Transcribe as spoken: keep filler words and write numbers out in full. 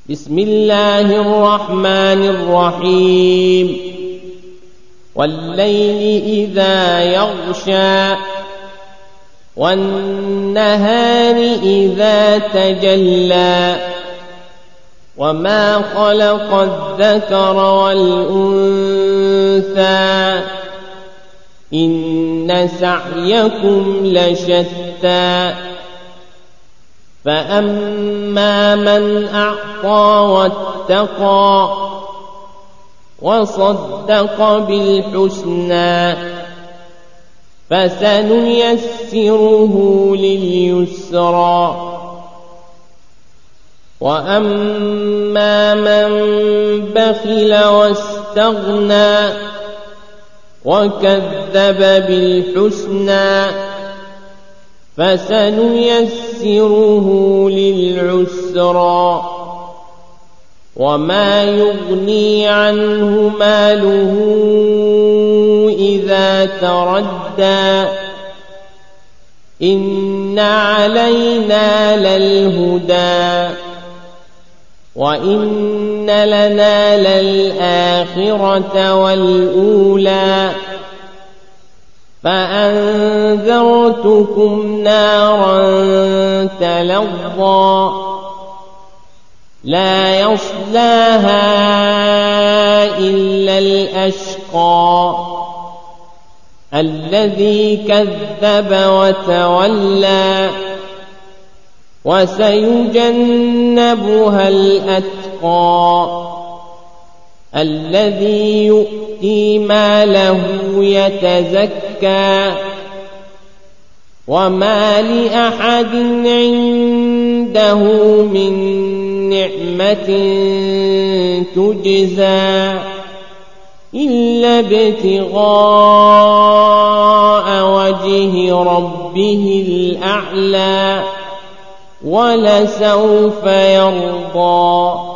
بسم الله الرحمن الرحيم والليل إذا يغشى والنهار إذا تجلى وما خلق الذكر والأنثى إن سعيكم لشتى فأما من أعطى واتقى وصدق بالحسنى فسنيسره لليسرى وأما من بخل واستغنى وكذب بالحسنى فسنيسره للعسرى وما يغني عنه ماله إذا تردى إن علينا للهدى وإن لنا للآخرة والأولى فأنذرتكم نارا تلظى لا يصلاها إلا الأشقى الذي كذب وتولى وسيجنبها الأتقى الذي يؤتي ماله يتزكى وما لأحد عنده من نعمة تجزى إلا ابتغاء وجه ربه الأعلى ولسوف يرضى.